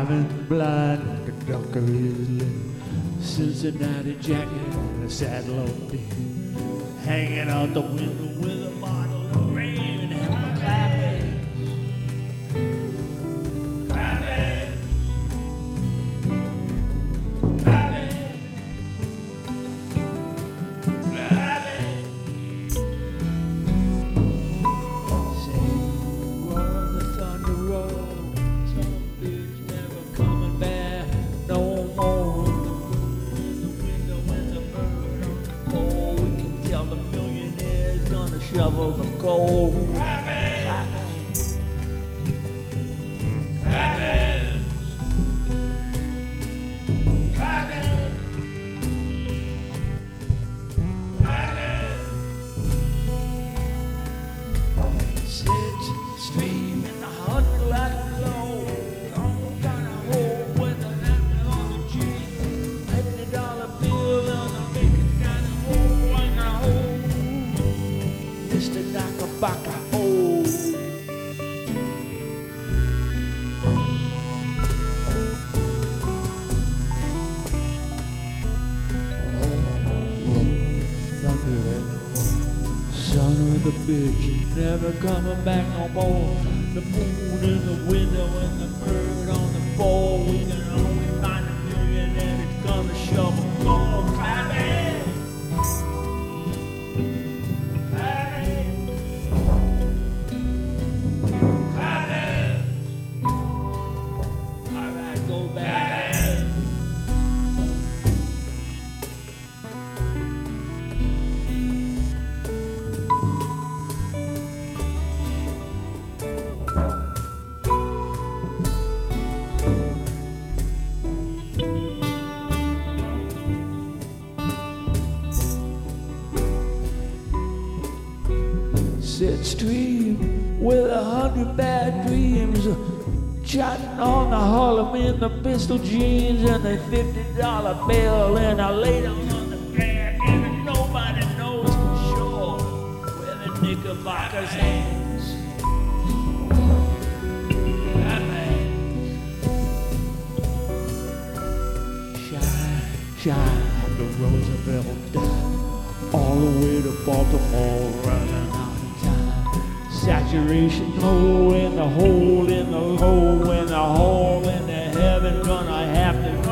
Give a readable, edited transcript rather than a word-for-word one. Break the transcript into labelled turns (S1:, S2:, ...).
S1: driving blind, conductor is lit. Cincinnati jacket and a saddle on deck, hanging out the window with a bottle of rain and a clapping. Clapping. Clapping. Clapping. Say, roll the thunder roll, some bitch never coming back no more. Shovel the coal. Sits stream in the hot black glow. Don't got a hole with an apple on the cheek. $50 bill on the bacon kind of hole in a hole. Mr. Nakabaka, oh. Son of the bitch, never coming back no more. The moon in the window and the bird on the floor. We can only find a million and it's gonna shovel. Go clapping. Sit stream with 100 bad dreams, chatting on the Harlem in the pistol jeans and a $50 bill, and I lay down on the ground and nobody knows for sure where the Knickerbocker's hands. Shine, shine, the Roosevelt died, all the way to Baltimore running out. Saturation low in the hole in the low in the hole in the heaven, gonna have to